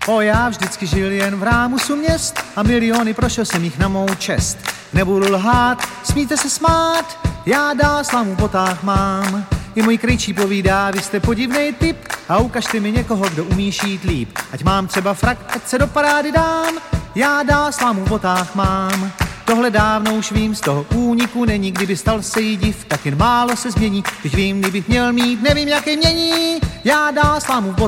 Já vždycky žil jen v rámusu měst a miliony prošel jsem jich na mou čest. Nebudu lhát, smíte se smát, já dál slámu v botách mám. I můj kryčí povídá, vy jste podivnej typ a ukažte mi někoho, kdo umí šít líp. Ať mám třeba frak, ať se do parády dám, já dál slámu v botách mám. Tohle dávno už vím, z toho úniku není, kdyby stal se jí div, tak jen málo se změní. Teď vím, kdybych měl mít, nevím, jaké mění, já dál slámu v botách.